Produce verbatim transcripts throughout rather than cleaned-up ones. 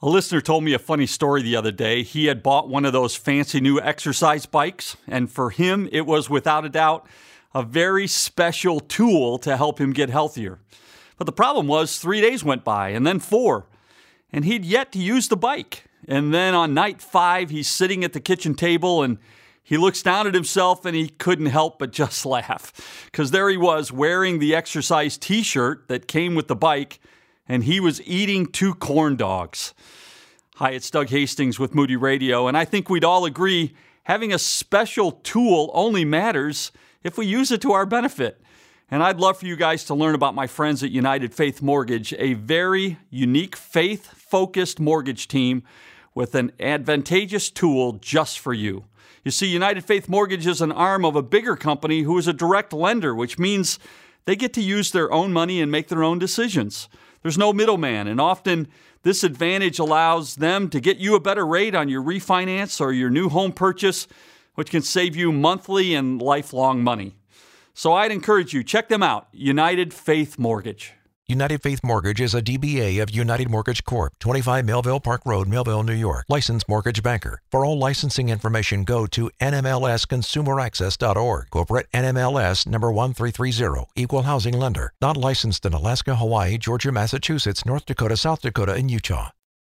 A listener told me a funny story the other day. He had bought one of those fancy new exercise bikes, and for him, it was without a doubt a very special tool to help him get healthier. But the problem was three days went by, and then four, and he'd yet to use the bike. And then on night five, he's sitting at the kitchen table, and he looks down at himself, and he couldn't help but just laugh, because there he was wearing the exercise t-shirt that came with the bike, and he was eating two corn dogs. Hi, it's Doug Hastings with Moody Radio, and I think we'd all agree having a special tool only matters if we use it to our benefit. And I'd love for you guys to learn about my friends at United Faith Mortgage, a very unique faith-focused mortgage team with an advantageous tool just for you. You see, United Faith Mortgage is an arm of a bigger company who is a direct lender, which means they get to use their own money and make their own decisions. There's no middleman, and often this advantage allows them to get you a better rate on your refinance or your new home purchase, which can save you monthly and lifelong money. So I'd encourage you, check them out, United Faith Mortgage. United Faith Mortgage is a D B A of United Mortgage Corp, twenty-five Melville Park Road, Melville, New York. Licensed mortgage banker. For all licensing information, go to N M L S consumer access dot org. Corporate N M L S number one three three zero. Equal housing lender. Not licensed in Alaska, Hawaii, Georgia, Massachusetts, North Dakota, South Dakota, and Utah.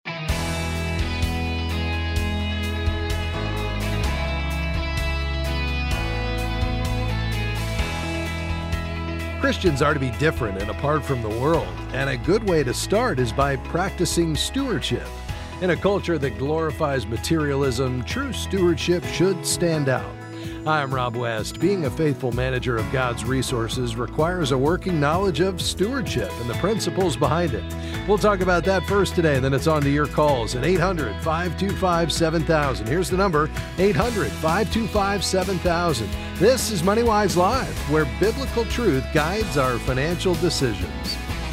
Christians are to be different and apart from the world, and a good way to start is by practicing stewardship. In a culture that glorifies materialism, true stewardship should stand out. Hi, I'm Rob West. Being a faithful manager of God's resources requires a working knowledge of stewardship and the principles behind it. We'll talk about that first today, then it's on to your calls at eight hundred, five two five, seven thousand. Here's the number, eight hundred, five two five, seven thousand. This is MoneyWise Live, where biblical truth guides our financial decisions.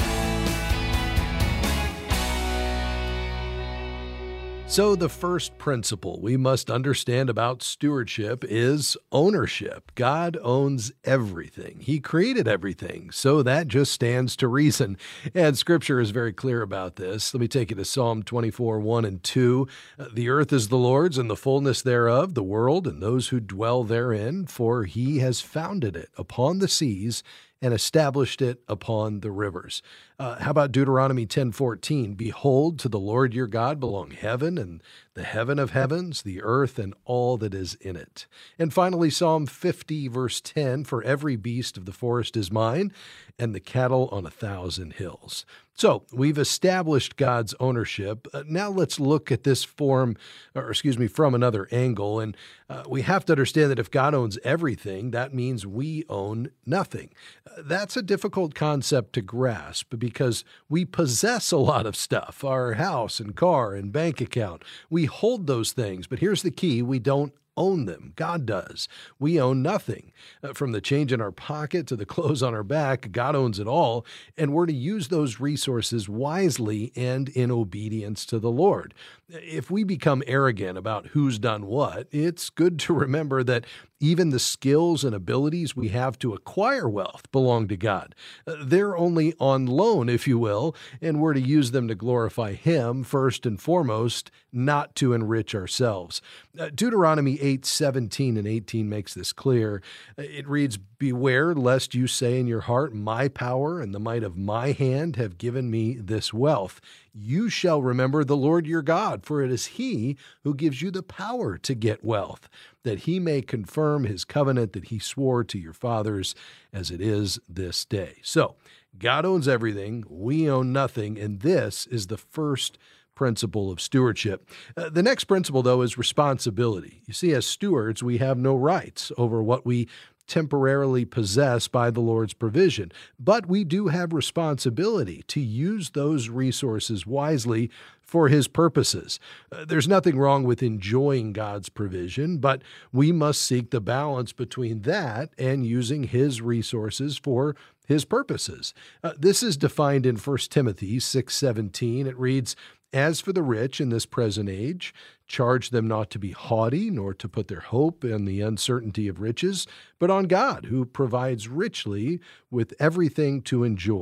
So the first principle we must understand about stewardship is ownership. God owns everything. He created everything, so that just stands to reason. And Scripture is very clear about this. Let me take you to Psalm twenty-four, one and two. The earth is the Lord's and the fullness thereof, the world and those who dwell therein, for He has founded it upon the seas and established it upon the rivers. Uh, how about Deuteronomy ten fourteen? Behold, to the Lord your God belong heaven and the heaven of heavens, the earth and all that is in it. And finally, Psalm fifty, verse ten, for every beast of the forest is mine, and the cattle on a thousand hills. So we've established God's ownership. Uh, now let's look at this form, or excuse me, from another angle. And uh, we have to understand that if God owns everything, that means we own nothing. Uh, that's a difficult concept to grasp because we possess a lot of stuff, our house and car and bank account. We hold those things, but here's the key: we don't own them. God does. We own nothing. Uh, from the change in our pocket to the clothes on our back, God owns it all, and we're to use those resources wisely and in obedience to the Lord. If we become arrogant about who's done what, it's good to remember that even the skills and abilities we have to acquire wealth belong to God. Uh, they're only on loan, if you will, and we're to use them to glorify Him first and foremost, not to enrich ourselves. Uh, Deuteronomy eight, seventeen and eighteen makes this clear. It reads, beware lest you say in your heart, my power and the might of my hand have given me this wealth. You shall remember the Lord your God, for it is He who gives you the power to get wealth, that He may confirm His covenant that He swore to your fathers as it is this day. So God owns everything, we own nothing, and this is the first principle of stewardship. Uh, the next principle, though, is responsibility. You see, as stewards, we have no rights over what we temporarily possessed by the Lord's provision. But we do have responsibility to use those resources wisely for His purposes. Uh, there's nothing wrong with enjoying God's provision, but we must seek the balance between that and using His resources for His purposes. Uh, this is defined in First Timothy six seventeen. It reads, as for the rich in this present age, charge them not to be haughty, nor to put their hope in the uncertainty of riches, but on God, who provides richly with everything to enjoy.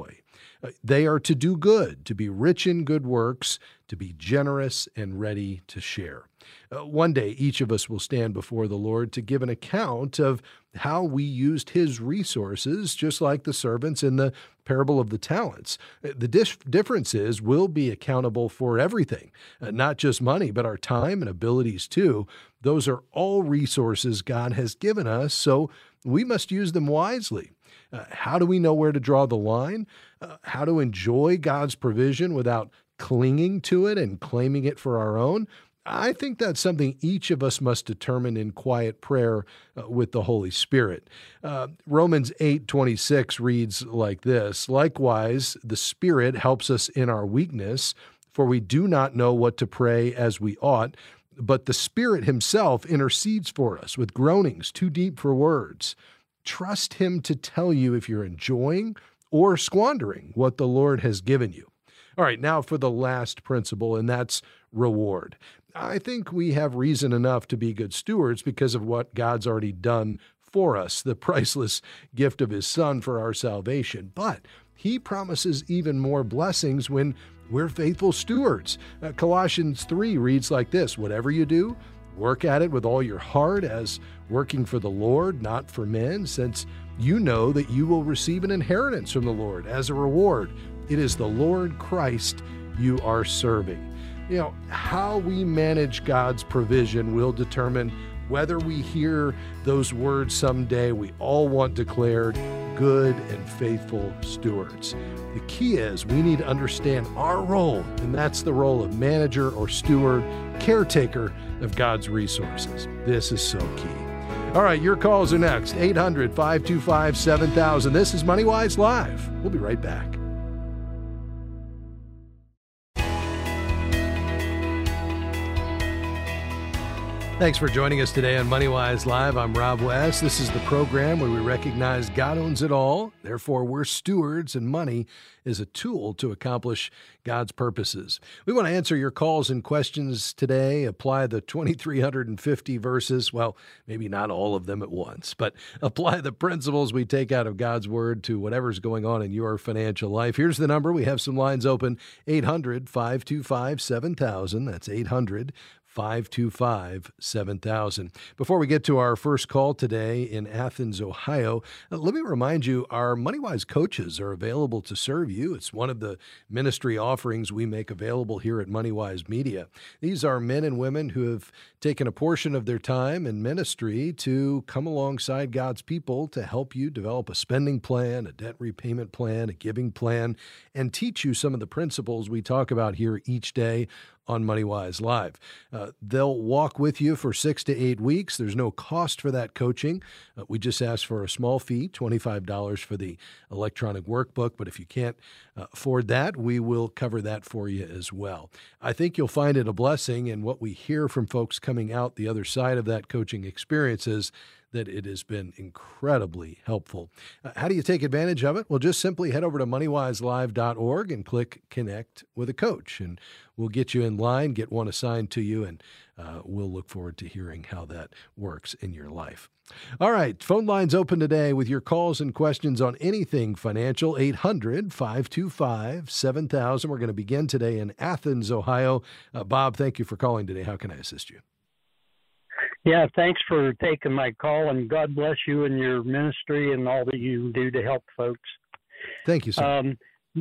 Uh, They are to do good, to be rich in good works, to be generous and ready to share. Uh, one day, each of us will stand before the Lord to give an account of how we used his resources, just like the servants in the parable of the talents. Uh, The dis- difference is we'll be accountable for everything, uh, not just money, but our time and abilities too. Those are all resources God has given us, so we must use them wisely. Uh, how do we know where to draw the line? Uh, how to enjoy God's provision without clinging to it and claiming it for our own? I think that's something each of us must determine in quiet prayer uh, with the Holy Spirit. Uh, Romans eight twenty-six reads like this: "Likewise, the Spirit helps us in our weakness, for we do not know what to pray as we ought, but the Spirit himself intercedes for us with groanings too deep for words." Trust him to tell you if you're enjoying or squandering what the Lord has given you. All right, now for the last principle, and that's reward. I think we have reason enough to be good stewards because of what God's already done for us, the priceless gift of his Son for our salvation. But he promises even more blessings when we're faithful stewards. Uh, Colossians three reads like this: "Whatever you do, work at it with all your heart as working for the Lord, not for men, since you know that you will receive an inheritance from the Lord as a reward. It is the Lord Christ you are serving." You know, how we manage God's provision will determine whether we hear those words someday we all want declared, good and faithful stewards. The key is we need to understand our role, and that's the role of manager or steward, caretaker of God's resources. This is so key. All right, your calls are next. eight hundred, five two five, seven thousand. This is MoneyWise Live. We'll be right back. Thanks for joining us today on MoneyWise Live. I'm Rob West. This is the program where we recognize God owns it all. Therefore, we're stewards, and money is a tool to accomplish God's purposes. We want to answer your calls and questions today. Apply the two thousand three hundred fifty verses. Well, maybe not all of them at once, but apply the principles we take out of God's Word to whatever's going on in your financial life. Here's the number. We have some lines open: eight hundred, five two five, seven thousand. That's eight hundred, five two five, seven thousand. Before we get to our first call today in Athens, Ohio, uh, let me remind you our MoneyWise coaches are available to serve you. It's one of the ministry offerings we make available here at MoneyWise Media. These are men and women who have taken a portion of their time in ministry to come alongside God's people to help you develop a spending plan, a debt repayment plan, a giving plan, and teach you some of the principles we talk about here each day on MoneyWise Live. Uh, they'll walk with you for six to eight weeks. There's no cost for that coaching. Uh, we just ask for a small fee, twenty-five dollars for the electronic workbook. But if you can't uh, afford that, we will cover that for you as well. I think you'll find it a blessing, and what we hear from folks coming out the other side of that coaching experience is that it has been incredibly helpful. Uh, how do you take advantage of it? Well, just simply head over to money wise live dot org and click Connect with a Coach, and we'll get you in line, get one assigned to you, and uh, we'll look forward to hearing how that works in your life. All right, phone lines open today with your calls and questions on anything financial, eight hundred, five two five, seven thousand. We're going to begin today in Athens, Ohio. Uh, Bob, thank you for calling today. How can I assist you? Yeah, thanks for taking my call, and God bless you and your ministry and all that you do to help folks. Thank you, sir. Um,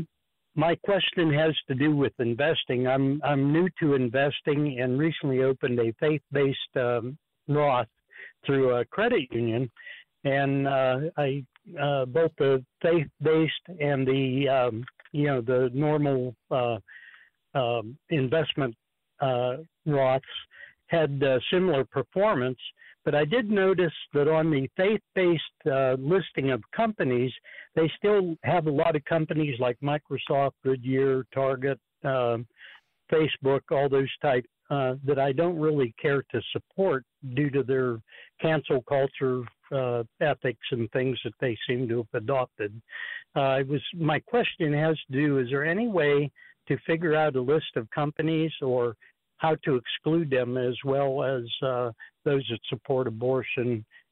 my question has to do with investing. I'm I'm new to investing and recently opened a faith-based um, Roth through a credit union, and uh, I uh, both the faith-based and the um, you know the normal uh, uh, investment uh, Roths had uh, similar performance, but I did notice that on the faith-based uh, listing of companies, they still have a lot of companies like Microsoft, Goodyear, Target, um, Facebook, all those type uh, that I don't really care to support due to their cancel culture uh, ethics and things that they seem to have adopted. Uh, it was my question has to do: is there any way to figure out a list of companies or how to exclude them, as well as uh, those that support abortion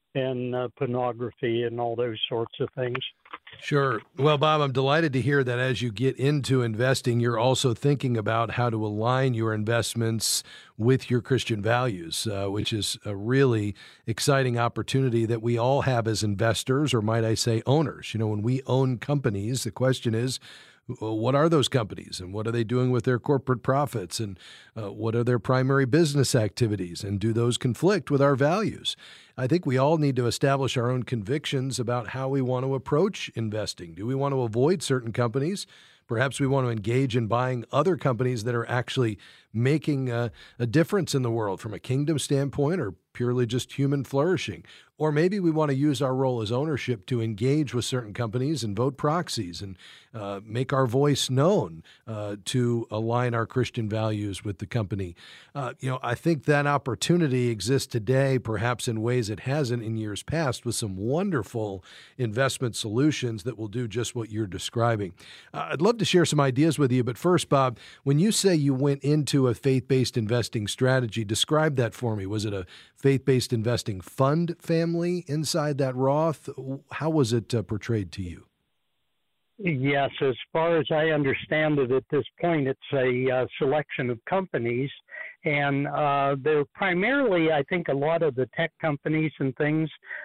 and uh, pornography and all those sorts of things. Sure. Well, Bob, I'm delighted to hear that as you get into investing, you're also thinking about how to align your investments with your Christian values, uh, which is a really exciting opportunity that we all have as investors, or might I say owners. You know, when we own companies, the question is, what are those companies and what are they doing with their corporate profits, and uh, what are their primary business activities, and do those conflict with our values? I think we all need to establish our own convictions about how we want to approach investing. Do we want to avoid certain companies? Perhaps we want to engage in buying other companies that are actually making a, a difference in the world from a kingdom standpoint, or purely just human flourishing. Or maybe we want to use our role as ownership to engage with certain companies and vote proxies and uh, make our voice known uh, to align our Christian values with the company. Uh, you know, I think that opportunity exists today, perhaps in ways it hasn't in years past, with some wonderful investment solutions that will do just what you're describing. Uh, I'd love to share some ideas with you, but first, Bob, when you say you went into a faith-based investing strategy, describe that for me. Was it a faith-based investing fund family inside that Roth? How was it uh, portrayed to you? Yes, as far as I understand it at this point, it's a uh, selection of companies, and uh, they're primarily, I think, a lot of the tech companies and things.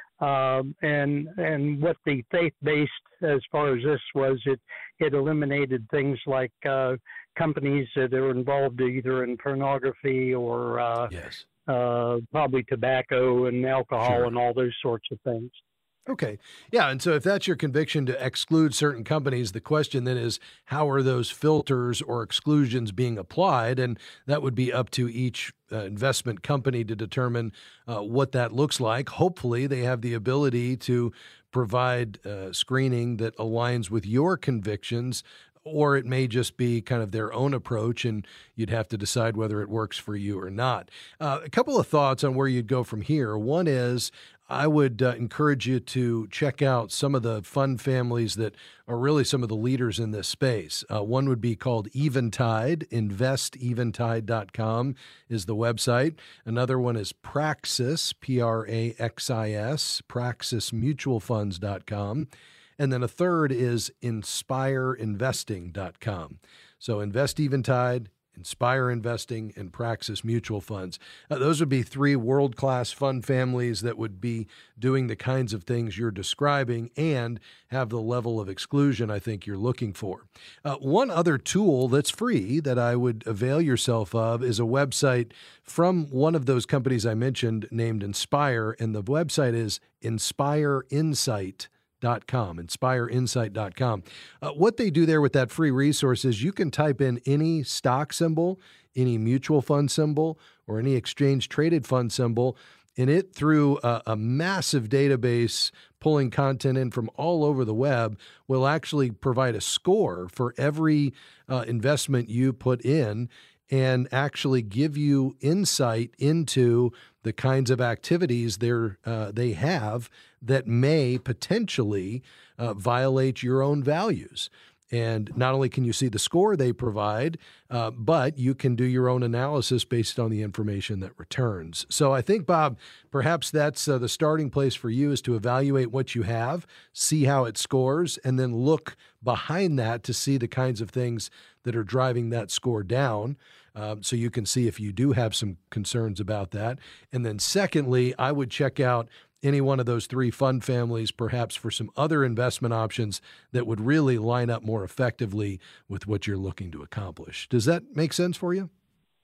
Um, and and what the faith-based, as far as this was, it it eliminated things like uh, companies that are involved either in pornography or uh, yes. uh, probably tobacco and alcohol Sure. and all those sorts of things. Okay. Yeah. And so if that's your conviction to exclude certain companies, the question then is, how are those filters or exclusions being applied? And that would be up to each uh, investment company to determine uh, what that looks like. Hopefully they have the ability to provide uh, screening that aligns with your convictions, or it may just be kind of their own approach, and you'd have to decide whether it works for you or not. Uh, a couple of thoughts on where you'd go from here. One is, I would uh, encourage you to check out some of the fund families that are really some of the leaders in this space. Uh, one would be called Eventide. invest eventide dot com is the website. Another one is Praxis, P R A X I S, praxis mutual funds dot com. And then a third is inspire investing dot com. So Invest Eventide, Inspire Investing, and Praxis Mutual Funds. Uh, those would be three world-class fund families that would be doing the kinds of things you're describing and have the level of exclusion I think you're looking for. Uh, one other tool that's free that I would avail yourself of is a website from one of those companies I mentioned named Inspire, and the website is inspire insight dot com. inspire insight dot com. Uh, what they do there with that free resource is you can type in any stock symbol, any mutual fund symbol, or any exchange traded fund symbol, and it, through a, a massive database pulling content in from all over the web, will actually provide a score for every uh, investment you put in, and actually give you insight into the kinds of activities they're, uh, they have that may potentially uh, violate your own values. And not only can you see the score they provide, uh, but you can do your own analysis based on the information that returns. So I think, Bob, perhaps that's uh, the starting place for you, is to evaluate what you have, see how it scores, and then look behind that to see the kinds of things that are driving that score down. Um, so you can see if you do have some concerns about that. And then secondly, I would check out any one of those three fund families, perhaps for some other investment options that would really line up more effectively with what you're looking to accomplish. Does that make sense for you?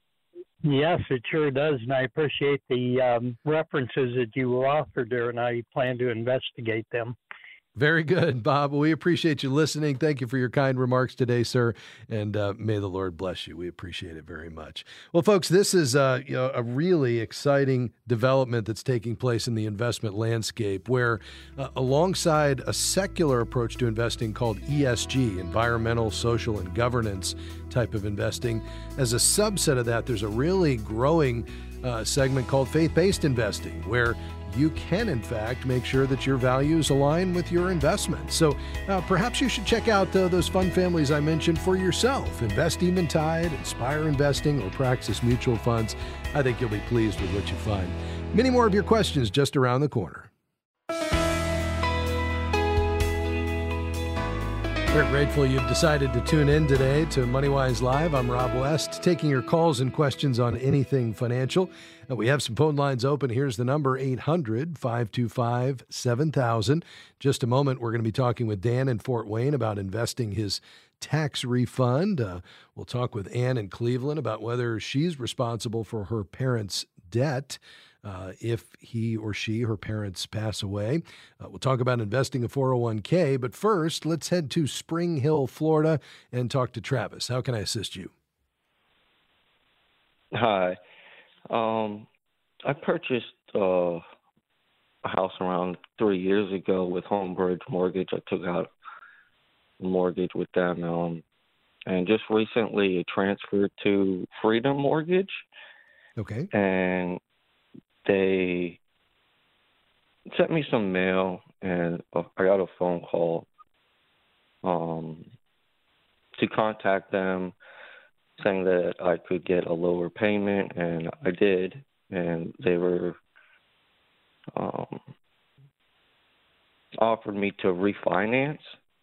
Yes, it sure does, and I appreciate the um, references that you offered there, and I plan to investigate them. Very good, Bob. We appreciate you listening. Thank you for your kind remarks today, sir, and uh, may the Lord bless you. We appreciate it very much. Well, folks, this is uh, you know, a really exciting development that's taking place in the investment landscape, where uh, alongside a secular approach to investing called E S G, environmental, social, and governance type of investing, as a subset of that, there's a really growing uh, segment called faith-based investing, where you can, in fact, make sure that your values align with your investments. So uh, perhaps you should check out uh, those fund families I mentioned for yourself. Invest Eventide, Inspire Investing, or Praxis Mutual Funds. I think you'll be pleased with what you find. Many more of your questions just around the corner. We're grateful you've decided to tune in today to MoneyWise Live. I'm Rob West, taking your calls and questions on anything financial. Uh, we have some phone lines open. Here's the number, eight hundred, five two five, seven thousand. Just a moment, we're going to be talking with Dan in Fort Wayne about investing his tax refund. Uh, we'll talk with Ann in Cleveland about whether she's responsible for her parents' debt. Uh, if he or she, her parents, pass away. Uh, we'll talk about investing a four oh one k, but first, let's head to Spring Hill, Florida, and talk to Travis. How can I assist you? Hi. Um, I purchased uh, a house around three years ago with Homebridge Mortgage. I took out a mortgage with them, um, and just recently it transferred to Freedom Mortgage. Okay. And they sent me some mail, and uh, I got a phone call um, to contact them, saying that I could get a lower payment, and I did, and they were um, offered me to refinance,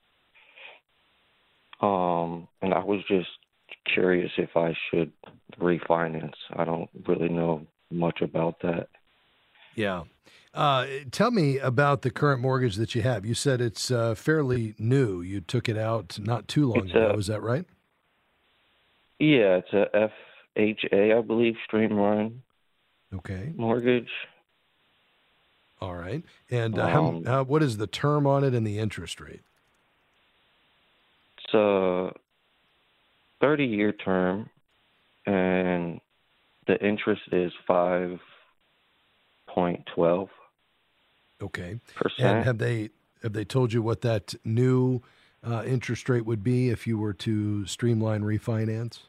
um, and I was just curious if I should refinance. I don't really know much about that. Yeah. Uh, tell me about the current mortgage that you have. You said it's uh, fairly new. You took it out not too long It's ago. a- Is that right? Yeah, it's a F H A, I believe, Streamline Okay. Mortgage. All right. And uh, how, Um, how, what is the term on it and the interest rate? It's a thirty-year term, and the interest is five point one two Okay. percent. And have they have they told you what that new uh, interest rate would be if you were to streamline refinance?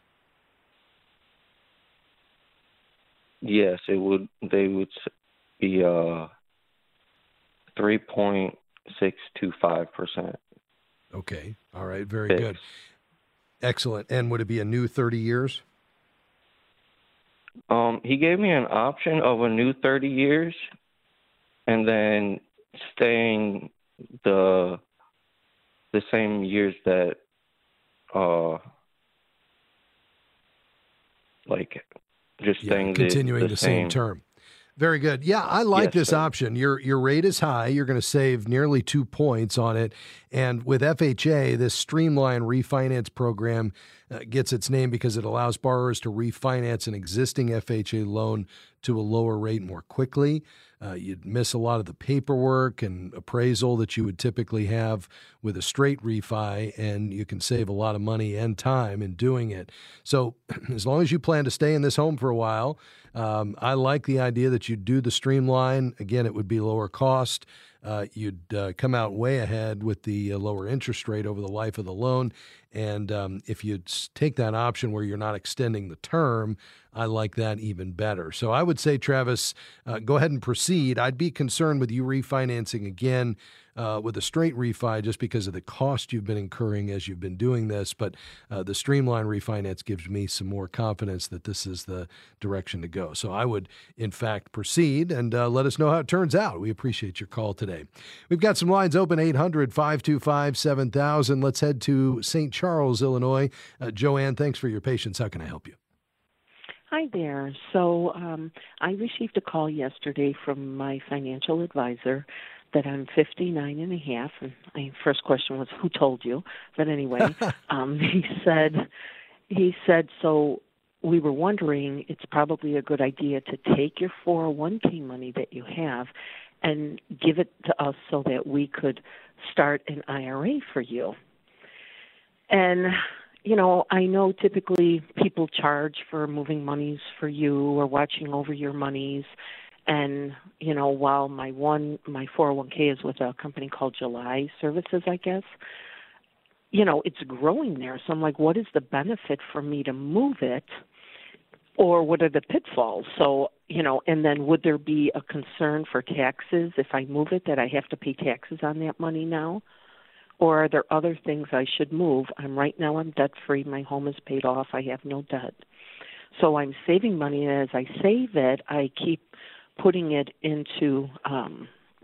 Yes, it would. They would s- be uh three point six two five percent. Okay. All right. Very good. Excellent. And would it be a new thirty years? Um, he gave me an option of a new thirty years, and then staying the the same years that uh like just Yeah, staying continuing the, the, same term. Very good. Yeah, I like Yes, this sir. option. Your your rate is high. You're going to save nearly two points on it. And with F H A, this Streamline Refinance program uh, gets its name because it allows borrowers to refinance an existing F H A loan to a lower rate more quickly. Uh, you'd miss a lot of the paperwork and appraisal that you would typically have with a straight refi, and you can save a lot of money and time in doing it. So as long as you plan to stay in this home for a while, um, I like the idea that you do the Streamline. Again, it would be lower cost. Uh, you'd uh, come out way ahead with the uh, lower interest rate over the life of the loan. And um, if you take that option where you're not extending the term, I like that even better. So I would say, Travis, uh, go ahead and proceed. I'd be concerned with you refinancing again uh, with a straight refi just because of the cost you've been incurring as you've been doing this. But uh, the Streamline refinance gives me some more confidence that this is the direction to go. So I would, in fact, proceed and uh, let us know how it turns out. We appreciate your call today. We've got some lines open, eight hundred, five two five, seven thousand. Let's head to Saint Charles, Illinois. Uh, Joanne, thanks for your patience. How can I help you? Hi there. So um, I received a call yesterday from my financial advisor that I'm fifty-nine and a half. And my first question was, who told you? But anyway, um, he said, he said, so we were wondering, it's probably a good idea to take your four oh one k money that you have and give it to us so that we could start an I R A for you. And you know, I know typically people charge for moving monies for you or watching over your monies. And, you know, while my one, my four oh one k is with a company called July Services, I guess, you know, it's growing there. So I'm like, what is the benefit for me to move it? Or what are the pitfalls? So, you know, and then would there be a concern for taxes if I move it, that I have to pay taxes on that money now? Or are there other things I should move? I'm right now I'm debt free. My home is paid off. I have no debt. So I'm saving money, and as I save it, I keep putting it into um,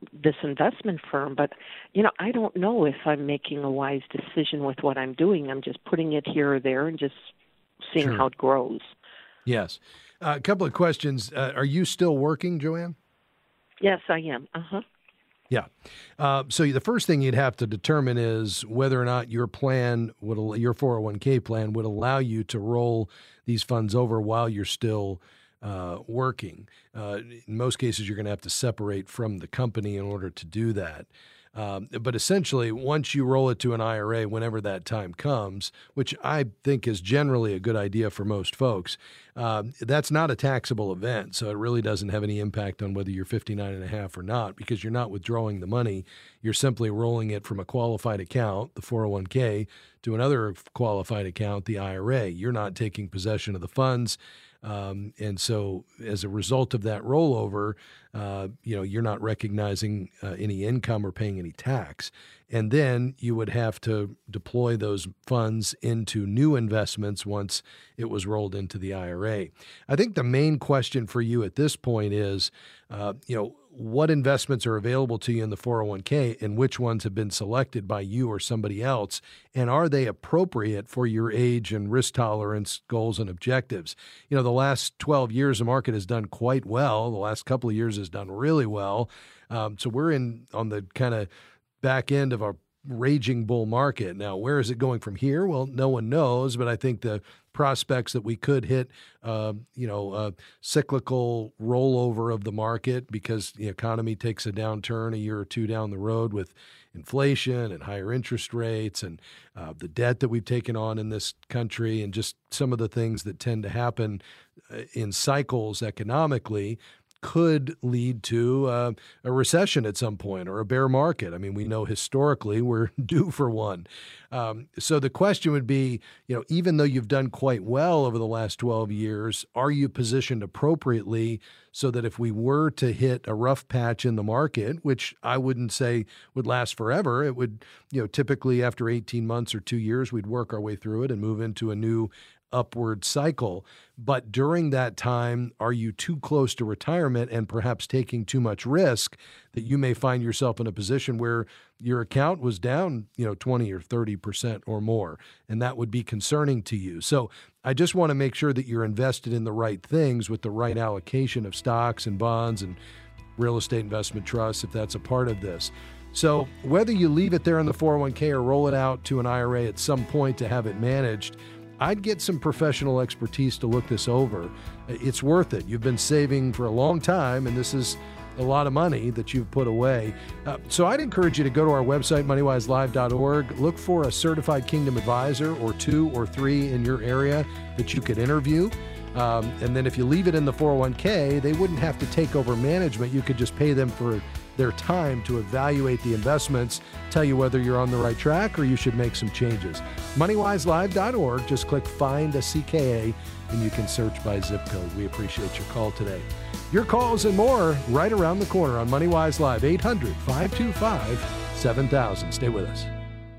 this investment firm, but, you know, I don't know if I'm making a wise decision with what I'm doing. I'm just putting it here or there and just seeing Sure. how it grows. Yes. Uh, a couple of questions. Uh, are you still working, Joanne? Yes, I am. Uh-huh. Yeah. Uh, so the first thing you'd have to determine is whether or not your plan would, al- your four oh one k plan would allow you to roll these funds over while you're still uh, working. Uh, in most cases, you're going to have to separate from the company in order to do that. Um, but essentially, once you roll it to an I R A, whenever that time comes, which I think is generally a good idea for most folks, um, that's not a taxable event. So it really doesn't have any impact on whether you're fifty-nine and a half or not, because you're not withdrawing the money. You're simply rolling it from a qualified account, the four oh one k, to another qualified account, the I R A. You're not taking possession of the funds. Um, and so as a result of that rollover, uh, you know, you're not recognizing uh, any income or paying any tax. And then you would have to deploy those funds into new investments once it was rolled into the I R A. I think the main question for you at this point is, uh, you know, what investments are available to you in the four oh one k and which ones have been selected by you or somebody else, and are they appropriate for your age and risk tolerance goals and objectives? You know, the last twelve years, the market has done quite well. The last couple of years has done really well. Um, so we're in on the kind of back end of a raging bull market. Now, where is it going from here? Well, no one knows, but I think the prospects that we could hit, uh, you know, a cyclical rollover of the market because the economy takes a downturn a year or two down the road with inflation and higher interest rates and uh, the debt that we've taken on in this country and just some of the things that tend to happen uh, in cycles economically could lead to uh, a recession at some point or a bear market. I mean, we know historically we're due for one. Um, so the question would be, you know, even though you've done quite well over the last twelve years, are you positioned appropriately so that if we were to hit a rough patch in the market, which I wouldn't say would last forever, it would, you know, typically after eighteen months or two years, we'd work our way through it and move into a new upward cycle. But during that time, are you too close to retirement and perhaps taking too much risk that you may find yourself in a position where your account was down, you know, twenty or thirty percent or more, and that would be concerning to you. So I just want to make sure that you're invested in the right things with the right allocation of stocks and bonds and real estate investment trusts, if that's a part of this. So whether you leave it there in the four oh one k or roll it out to an I R A at some point to have it managed, I'd get some professional expertise to look this over. It's worth it. You've been saving for a long time, and this is a lot of money that you've put away. Uh, so I'd encourage you to go to our website, money wise live dot org, look for a certified Kingdom advisor or two or three in your area that you could interview. Um, and then if you leave it in the four oh one k, they wouldn't have to take over management. You could just pay them for their time to evaluate the investments, tell you whether you're on the right track or you should make some changes. money wise live dot org, just click Find a C K A and you can search by zip code. We appreciate your call today. Your calls and more right around the corner on MoneyWise Live, eight hundred, five two five, seven thousand. Stay with us.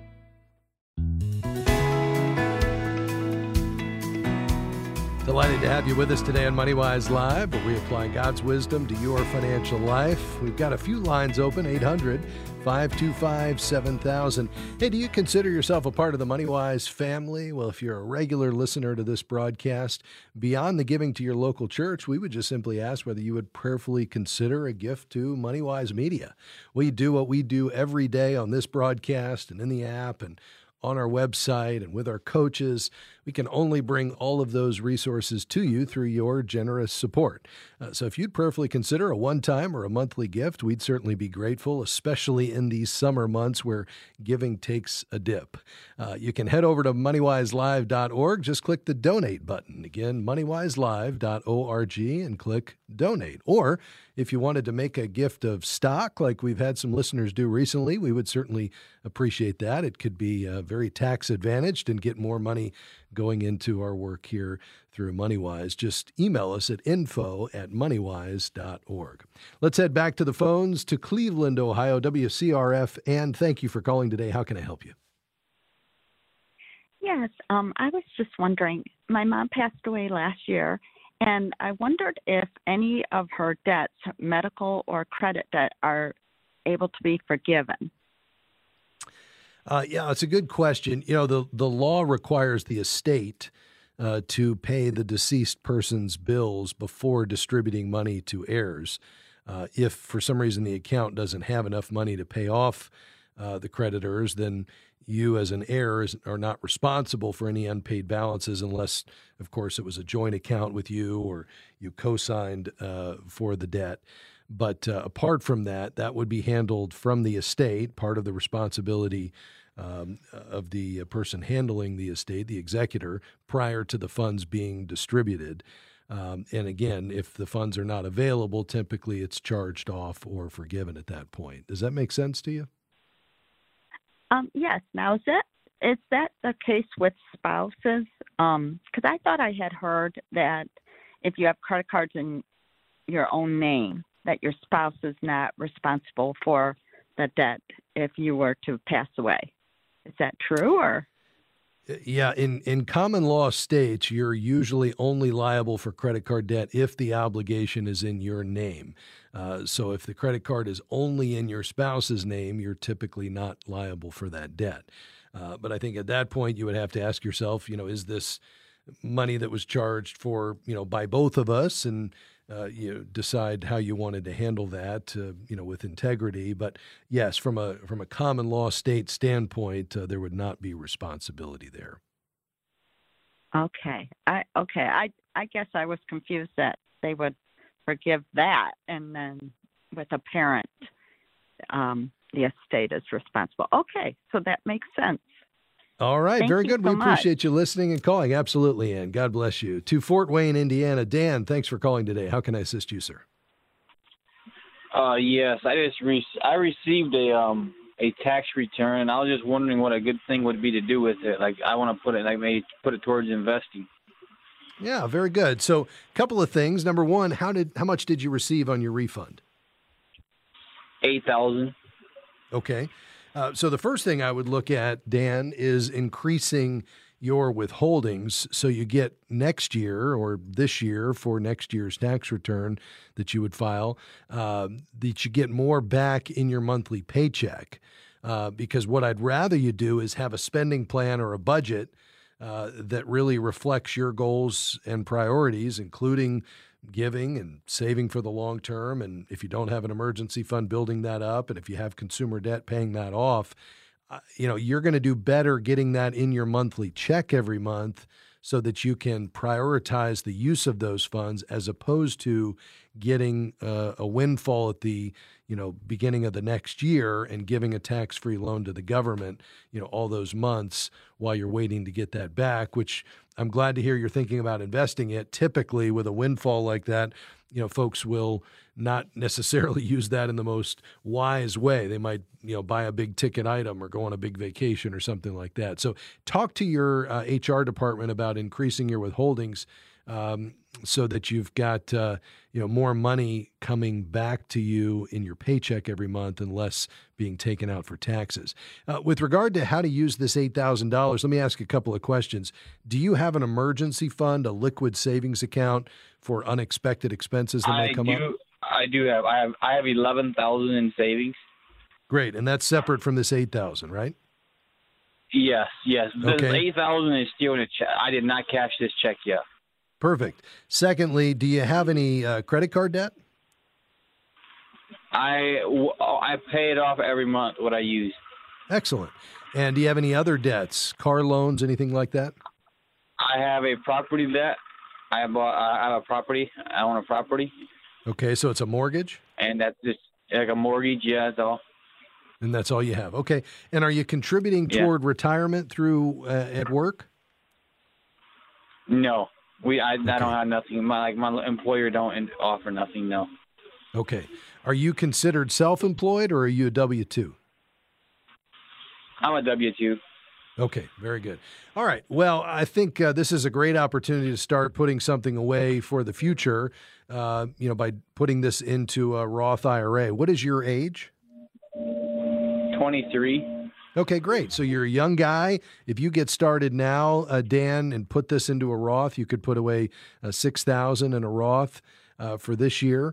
Delighted to have you with us today on MoneyWise Live, where we apply God's wisdom to your financial life. We've got a few lines open, eight hundred, five two five, seven thousand. Hey, do you consider yourself a part of the MoneyWise family? Well, if you're a regular listener to this broadcast, beyond the giving to your local church, we would just simply ask whether you would prayerfully consider a gift to MoneyWise Media. We do what we do every day on this broadcast and in the app and on our website and with our coaches. We can only bring all of those resources to you through your generous support. Uh, so if you'd prayerfully consider a one-time or a monthly gift, we'd certainly be grateful, especially in these summer months where giving takes a dip. Uh, you can head over to money wise live dot org. Just click the donate button. Again, money wise live dot org and click donate. Or if you wanted to make a gift of stock, like we've had some listeners do recently, we would certainly appreciate that. It could be uh, very tax advantaged and get more money going into our work here through MoneyWise. Just email us at info at money wise dot org. Let's head back to the phones to Cleveland, Ohio, W C R F. And thank you for calling today. How can I help you? Yes, um, I was just wondering, my mom passed away last year, and I wondered if any of her debts, medical or credit debt, are able to be forgiven? Uh, yeah, it's a good question. You know, the, the law requires the estate uh, to pay the deceased person's bills before distributing money to heirs. Uh, if for some reason the account doesn't have enough money to pay off uh, the creditors, then you as an heir is, are not responsible for any unpaid balances unless, of course, it was a joint account with you or you co-signed uh, for the debt. But uh, apart from that, that would be handled from the estate, part of the responsibility um, of the person handling the estate, the executor, prior to the funds being distributed. Um, and again, if the funds are not available, typically it's charged off or forgiven at that point. Does that make sense to you? Um, yes. Now, is that is that the case with spouses? Um, because I thought I had heard that if you have credit cards in your own name, that your spouse is not responsible for the debt if you were to pass away. Is that true, or? Yeah, in, in common law states, you're usually only liable for credit card debt if the obligation is in your name. Uh, so if the credit card is only in your spouse's name, you're typically not liable for that debt. Uh, but I think at that point, you would have to ask yourself, you know, is this money that was charged for, you know, by both of us, and uh, you know, decide how you wanted to handle that, uh, you know, with integrity. But yes, from a from a common law state standpoint, uh, there would not be responsibility there. Okay, I okay, I I guess I was confused that they would forgive that, and then with a parent, um, the estate is responsible. Okay, so that makes sense. All right. Thank Very you good. so We appreciate much. you listening and calling. Absolutely, Ann. God bless you. To Fort Wayne, Indiana. Dan, thanks for calling today. How can I assist you, sir? Uh, yes, I just re- I received a um a tax return, and I was just wondering what a good thing would be to do with it. Like, I want to put it, like, maybe put it towards investing. Yeah, very good. So, a couple of things. Number one, how did how much did you receive on your refund? Eight thousand. Okay. Uh, so the first thing I would look at, Dan, is increasing your withholdings so you get next year or this year for next year's tax return that you would file, uh, that you get more back in your monthly paycheck. Uh, because what I'd rather you do is have a spending plan or a budget uh, that really reflects your goals and priorities, including giving and saving for the long term. And if you don't have an emergency fund, building that up. And if you have consumer debt, paying that off. Uh, you know, you're going to do better getting that in your monthly check every month so that you can prioritize the use of those funds as opposed to getting uh, a windfall at the, you know, beginning of the next year and giving a tax-free loan to the government, you know, all those months while you're waiting to get that back, which I'm glad to hear you're thinking about investing it. Typically with a windfall like that, you know, folks will not necessarily use that in the most wise way. They might, you know, buy a big ticket item or go on a big vacation or something like that. So talk to your uh, H R department about increasing your withholdings um, so that you've got, uh, you know, more money coming back to you in your paycheck every month and less being taken out for taxes. Uh, with regard to how to use this eight thousand dollars, let me ask a couple of questions. Do you have an emergency fund, a liquid savings account for unexpected expenses that I might come do. up? I do have. I have. I have eleven thousand in savings. Great, and that's separate from this eight thousand, right? Yes. Yes. The Okay. eight thousand is still in a check. I did not cash this check yet. Perfect. Secondly, do you have any uh, credit card debt? I I pay it off every month. What I use. Excellent. And do you have any other debts, car loans, anything like that? I have a property debt. I have. I have a property. I own a property, Okay, so it's a mortgage, and that's just like a mortgage. Yeah, that's all. and that's all you have. Okay, and are you contributing Yeah. toward retirement through uh, at work? No, we. I, I Okay. don't have nothing. My like my employer don't offer nothing. No. Okay. Are you considered self-employed or are you a W two? I'm a W two. Okay, very good. All right. Well, I think uh, this is a great opportunity to start putting something away for the future, uh, you know, by putting this into a Roth I R A. What is your age? twenty-three. Okay, great. So you're a young guy. If you get started now, uh, Dan, and put this into a Roth, you could put away uh, six thousand dollars in a Roth uh, for this year.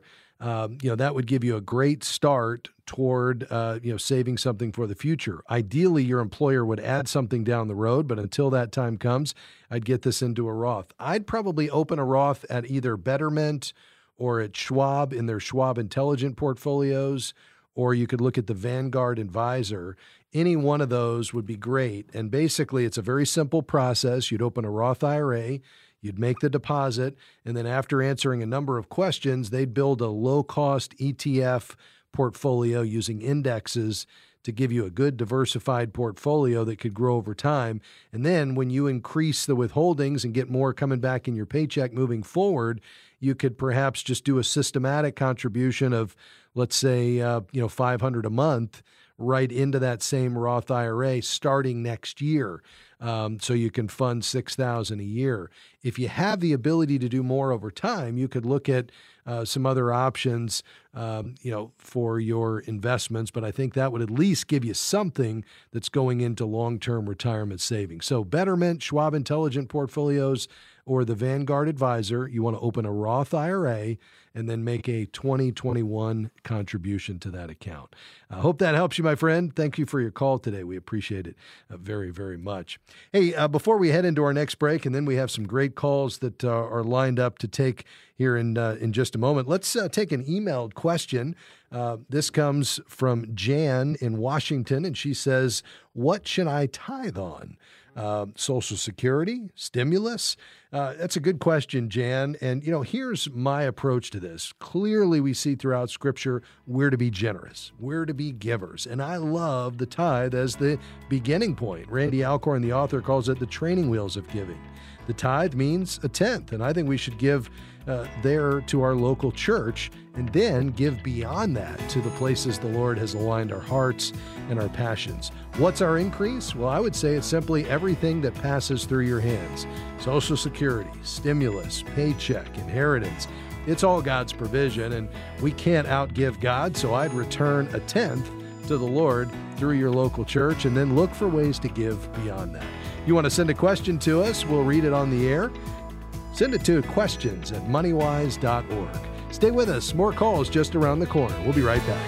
um, you know, that would give you a great start toward, uh, you know, saving something for the future. Ideally, your employer would add something down the road, but until that time comes, I'd get this into a Roth. I'd probably open a Roth at either Betterment or at Schwab in their Schwab Intelligent portfolios, or you could look at the Vanguard Advisor. Any one of those would be great. And basically, it's a very simple process. You'd open a Roth I R A, you'd make the deposit, and then after answering a number of questions, they'd build a low-cost E T F portfolio using indexes to give you a good diversified portfolio that could grow over time. And then when you increase the withholdings and get more coming back in your paycheck moving forward, you could perhaps just do a systematic contribution of, let's say, uh, you know, five hundred dollars a month right into that same Roth I R A starting next year. Um, so you can fund six thousand dollars a year. If you have the ability to do more over time, you could look at uh, some other options, um, you know, for your investments. But I think that would at least give you something that's going into long-term retirement savings. So Betterment, Schwab Intelligent Portfolios, or the Vanguard Advisor, you want to open a Roth I R A and then make a twenty twenty-one contribution to that account. I hope that helps you, my friend. Thank you for your call today. We appreciate it uh, very, very much. Hey, uh, before we head into our next break, and then we have some great calls that uh, are lined up to take here in uh, in just a moment, let's uh, take an emailed question. Uh, this comes from Jan in Washington, and she says, what should I tithe on? Uh, Social Security, stimulus? Uh, that's a good question, Jan. And, you know, here's my approach to this. Clearly, we see throughout Scripture we're to be generous. We're to be givers. And I love the tithe as the beginning point. Randy Alcorn, the author, calls it the training wheels of giving. The tithe means a tenth, and I think we should give uh, there to our local church and then give beyond that to the places the Lord has aligned our hearts and our passions. What's our increase? Well, I would say it's simply everything that passes through your hands. Social Security, stimulus, paycheck, inheritance. It's all God's provision, and we can't outgive God, so I'd return a tenth to the Lord through your local church and then look for ways to give beyond that. You want to send a question to us? We'll read it on the air. Send it to questions at moneywise dot org. Stay with us. More calls just around the corner. We'll be right back.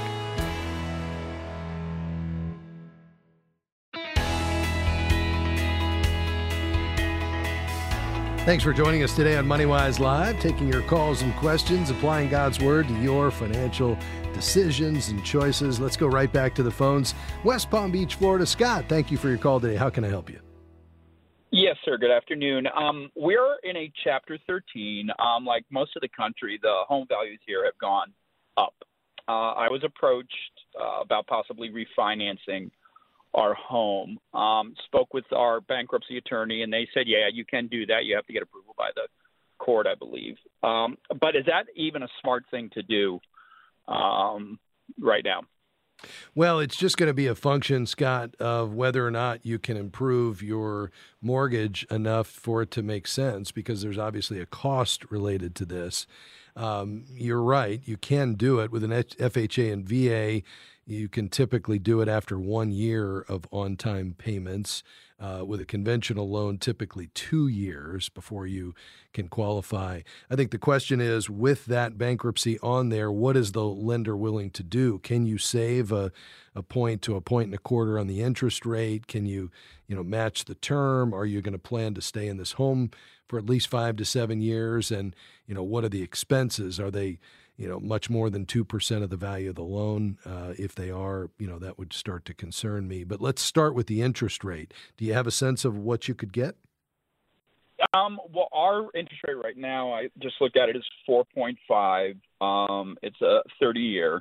Thanks for joining us today on MoneyWise Live, taking your calls and questions, applying God's Word to your financial decisions and choices. Let's go right back to the phones. West Palm Beach, Florida. Scott, thank you for your call today. How can I help you? Yes, sir. Good afternoon. Um, we're in a Chapter thirteen. Um, like most of the country, the home values here have gone up. Uh, I was approached uh, about possibly refinancing our home. Um, spoke with our bankruptcy attorney, and they said, yeah, you can do that. You have to get approval by the court, I believe. Um, but is that even a smart thing to do um, right now? Well, it's just going to be a function, Scott, of whether or not you can improve your mortgage enough for it to make sense, because there's obviously a cost related to this. Um, you're right. You can do it with an F H A and V A. You can typically do it after one year of on-time payments. Uh, with a conventional loan, typically two years before you can qualify. I think the question is, with that bankruptcy on there, what is the lender willing to do? Can you save a, a point to a point and a quarter on the interest rate? Can you, you know, match the term? Are you going to plan to stay in this home for at least five to seven years? And, you know, what are the expenses? Are they, you know, much more than two percent of the value of the loan? Uh, if they are, you know, that would start to concern me. But let's start with the interest rate. Do you have a sense of what you could get? Um, well, our interest rate right now, I just looked at it, is four point five. Um, it's a thirty-year.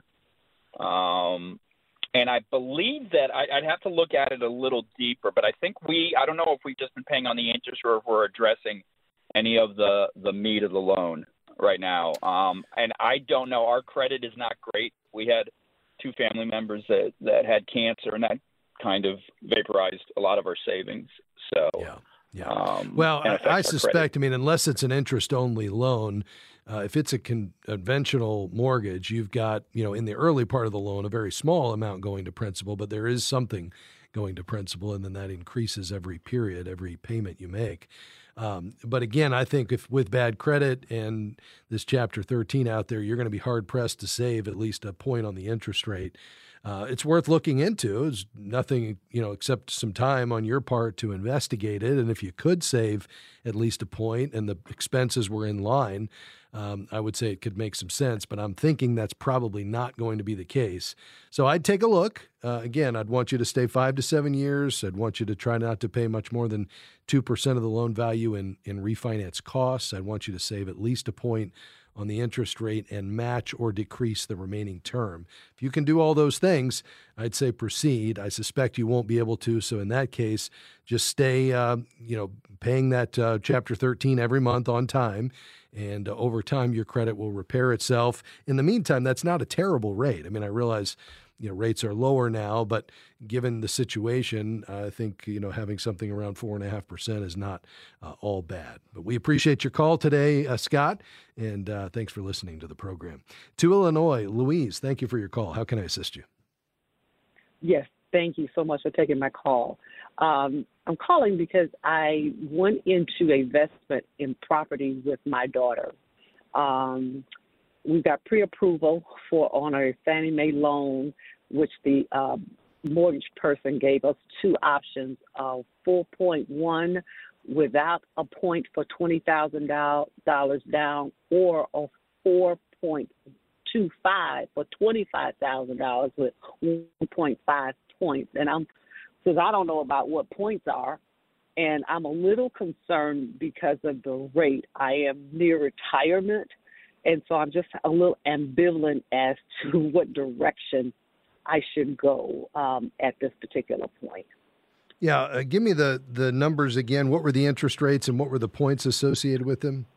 Um, and I believe that I, I'd have to look at it a little deeper, but I think we, I don't know if we've just been paying on the interest or if we're addressing any of the, the meat of the loan right now. Um, and I don't know. Our credit is not great. We had two family members that, that had cancer, and that kind of vaporized a lot of our savings. So, yeah, yeah. Um, well, I, I suspect, credit. I mean, unless it's an interest-only loan, uh, if it's a con- conventional mortgage, you've got, you know, in the early part of the loan, a very small amount going to principal, but there is something going to principal, and then that increases every period, every payment you make. Um, but again, I think if with bad credit and this Chapter thirteen out there, you're going to be hard pressed to save at least a point on the interest rate. Uh, it's worth looking into. It's nothing, you know, except some time on your part to investigate it. And if you could save at least a point and the expenses were in line, um, I would say it could make some sense. But I'm thinking that's probably not going to be the case. So I'd take a look. Uh, again, I'd want you to stay five to seven years. I'd want you to try not to pay much more than two percent of the loan value in, in refinance costs. I'd want you to save at least a point on the interest rate and match or decrease the remaining term. If you can do all those things, I'd say proceed. I suspect you won't be able to. So in that case, just stay, uh, you know, paying that uh, Chapter thirteen every month on time. And uh, over time, your credit will repair itself. In the meantime, that's not a terrible rate. I mean, I realize, you know, rates are lower now, but given the situation, uh, I think, you know, having something around four and a half percent is not uh, all bad. But we appreciate your call today, uh, Scott, and uh, thanks for listening to the program. To Illinois, Louise, thank you for your call. How can I assist you? Yes, thank you so much for taking my call. Um, I'm calling because I went into investment in property with my daughter. Um, we got pre-approval for on a Fannie Mae loan, which the uh, mortgage person gave us two options of four point one without a point for twenty thousand dollars down, or a four point two five for twenty-five thousand dollars with one point five points. And I'm, because I don't know about what points are, and I'm a little concerned because of the rate. I am near retirement, and so I'm just a little ambivalent as to what direction I should go um, at this particular point. Yeah, uh, give me the, the numbers again. What were the interest rates and what were the points associated with them?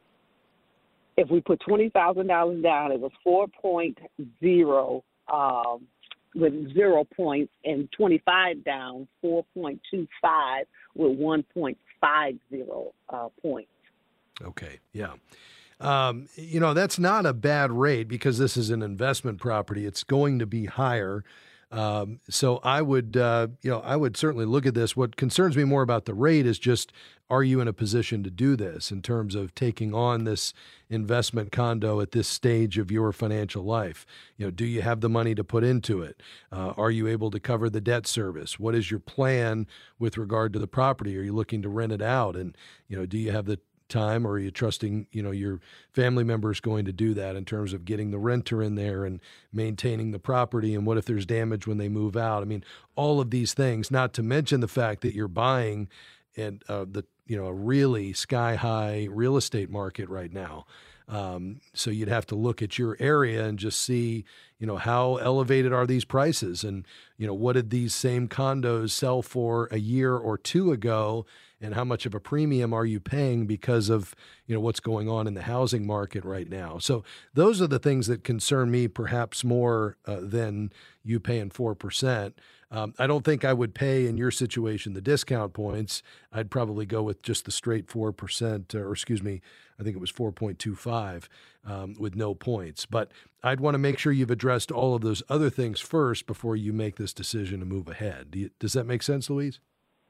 If we put twenty thousand dollars down, it was four point oh um, with zero points, and twenty-five down, four point two five with one point five oh uh, points. Okay, yeah. Um, you know, that's not a bad rate because this is an investment property. It's going to be higher. Um, so I would, uh, you know, I would certainly look at this. What concerns me more about the rate is just, are you in a position to do this in terms of taking on this investment condo at this stage of your financial life? You know, do you have the money to put into it? Uh, are you able to cover the debt service? What is your plan with regard to the property? Are you looking to rent it out? And, you know, do you have the time, or are you trusting, you know, your family members going to do that in terms of getting the renter in there and maintaining the property? And what if there's damage when they move out? I mean, all of these things, not to mention the fact that you're buying and uh, the, you know, a really sky high real estate market right now. Um, so you'd have to look at your area and just see, you know, how elevated are these prices, and, you know, what did these same condos sell for a year or two ago, and how much of a premium are you paying because of, you know, what's going on in the housing market right now. So those are the things that concern me perhaps more uh, than you paying four percent. Um, I don't think I would pay in your situation the discount points. I'd probably go with just the straight four percent, or excuse me, I think it was four point two five um, with no points. But I'd want to make sure you've addressed all of those other things first before you make this decision to move ahead. Do you, does that make sense, Louise?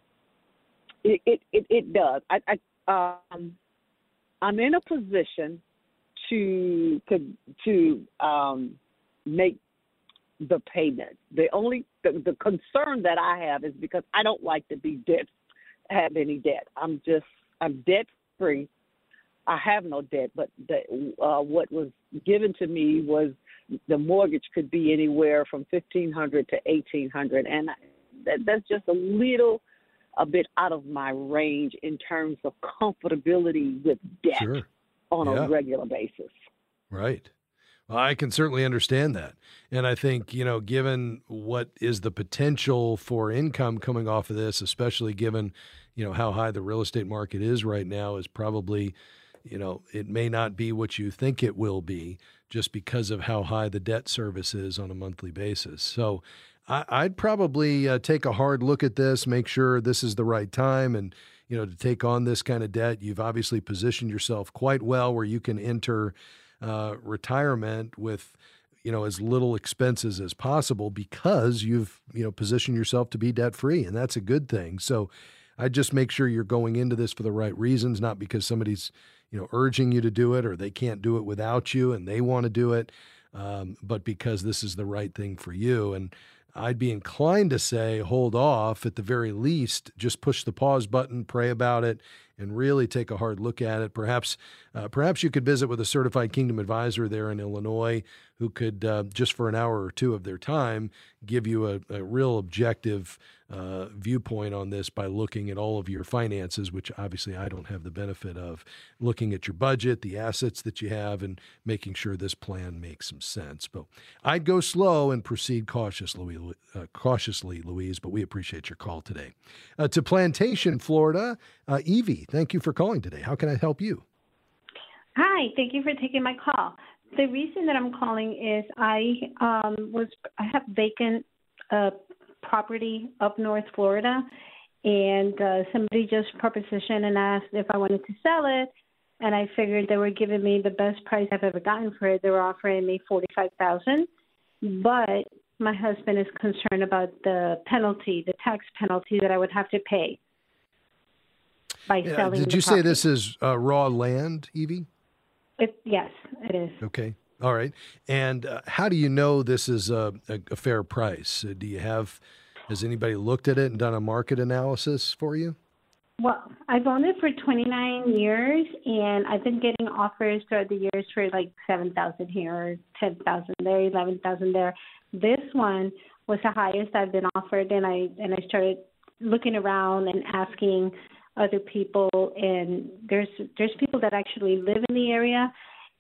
It it, it, it does. I, I um, I'm in a position to to to um, make the payment. The only the, the concern that I have is because I don't like to be debt, have any debt. I'm just I'm debt free. I have no debt, but the, uh, what was given to me was the mortgage could be anywhere from fifteen hundred to eighteen hundred, and that, that's just a little a bit out of my range in terms of comfortability with debt Sure. on Yeah. a regular basis. Right. Well, I can certainly understand that. And I think, you know, given what is the potential for income coming off of this, especially given, you know, how high the real estate market is right now, is probably, you know, it may not be what you think it will be just because of how high the debt service is on a monthly basis. So I, I'd probably uh, take a hard look at this, make sure this is the right time. And, you know, to take on this kind of debt, you've obviously positioned yourself quite well where you can enter uh, retirement with, you know, as little expenses as possible because you've, you know, positioned yourself to be debt free. And that's a good thing. So I'd just make sure you're going into this for the right reasons, not because somebody's, you know, urging you to do it or they can't do it without you and they want to do it, um, but because this is the right thing for you. And I'd be inclined to say hold off at the very least, just push the pause button, pray about it, and really take a hard look at it. Perhaps uh, perhaps you could visit with a certified Kingdom advisor there in Illinois who could, uh, just for an hour or two of their time, give you a, a real objective uh, viewpoint on this by looking at all of your finances, which obviously I don't have the benefit of, looking at your budget, the assets that you have, and making sure this plan makes some sense. But I'd go slow and proceed cautiously, uh, cautiously, Louise, but we appreciate your call today. Uh, to Plantation, Florida, uh, Evie, thank you for calling today. How can I help you? Hi, thank you for taking my call. The reason that I'm calling is I um, was I have vacant uh, property up North Florida, and uh, somebody just propositioned and asked if I wanted to sell it, and I figured they were giving me the best price I've ever gotten for it. They were offering me forty-five thousand dollars, but my husband is concerned about the penalty, the tax penalty that I would have to pay by Yeah, selling. did the you say property. this is uh, raw land, Evie? It, yes, it is. Okay. All right. And uh, how do you know this is a, a, a fair price? Uh, do you have, has anybody looked at it and done a market analysis for you? Well, I've owned it for twenty-nine years, and I've been getting offers throughout the years for like seven thousand here, ten thousand there, eleven thousand there. This one was the highest I've been offered, and I and I started looking around and asking other people, and there's there's people that actually live in the area,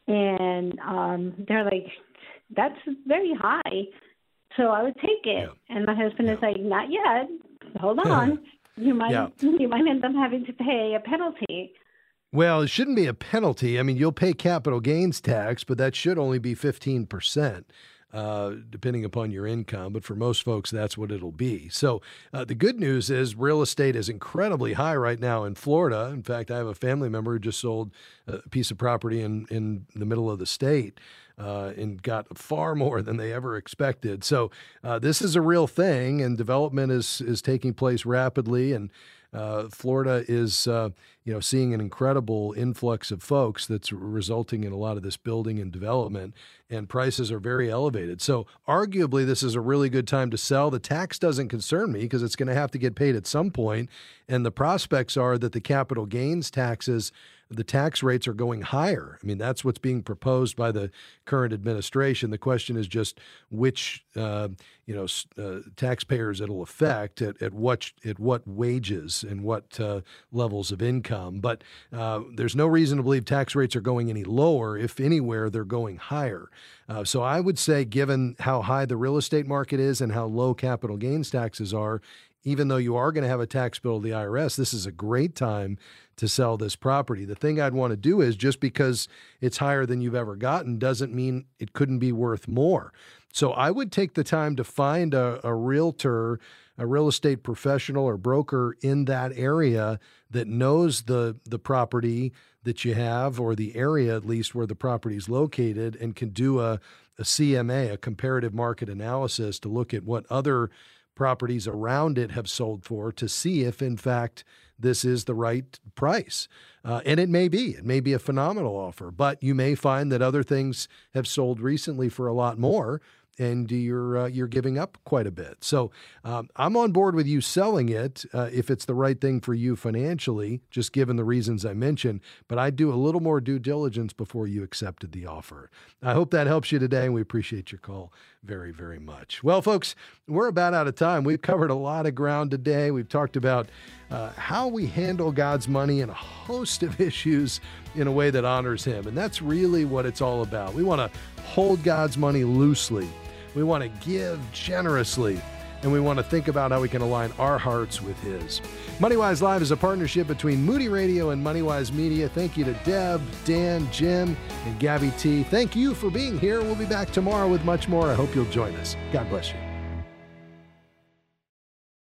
and um, they're like, that's very high, so I would take it. Yeah. And my husband yeah. is like, not yet. Hold on, you might yeah. you might end up having to pay a penalty. Well, it shouldn't be a penalty. I mean, you'll pay capital gains tax, but that should only be fifteen percent. Uh, depending upon your income, but for most folks, that's what it'll be. So uh, the good news is real estate is incredibly high right now in Florida. In fact, I have a family member who just sold a piece of property in, in the middle of the state uh, and got far more than they ever expected. So uh, this is a real thing, and development is is taking place rapidly, and Uh, Florida is, uh, you know, seeing an incredible influx of folks that's resulting in a lot of this building and development, and prices are very elevated. So arguably, this is a really good time to sell. The tax doesn't concern me because it's going to have to get paid at some point, and the prospects are that the capital gains taxes, the tax rates are going higher. I mean, that's what's being proposed by the current administration. The question is just which, uh, you know, uh, taxpayers it'll affect at, at what at what wages and what uh, levels of income. But uh, there's no reason to believe tax rates are going any lower. If anywhere, they're going higher. Uh, so I would say, given how high the real estate market is and how low capital gains taxes are, even though you are going to have a tax bill to the I R S, this is a great time to sell this property. The thing I'd want to do is, just because it's higher than you've ever gotten doesn't mean it couldn't be worth more. So I would take the time to find a, a realtor, a real estate professional or broker in that area that knows the, the property that you have, or the area at least where the property is located, and can do a, a C M A, a comparative market analysis, to look at what other properties around it have sold for, to see if, in fact, this is the right price. Uh, and it may be. It may be a phenomenal offer, but you may find that other things have sold recently for a lot more, and you're uh, you're giving up quite a bit. So um, I'm on board with you selling it uh, if it's the right thing for you financially, just given the reasons I mentioned. But I'd do a little more due diligence before you accepted the offer. I hope that helps you today, and we appreciate your call very, very much. Well, folks, we're about out of time. We've covered a lot of ground today. We've talked about uh, how we handle God's money and a host of issues in a way that honors Him. And that's really what it's all about. We want to hold God's money loosely. We want to give generously, and we want to think about how we can align our hearts with His. MoneyWise Live is a partnership between Moody Radio and MoneyWise Media. Thank you to Deb, Dan, Jim, and Gabby T. Thank you for being here. We'll be back tomorrow with much more. I hope you'll join us. God bless you.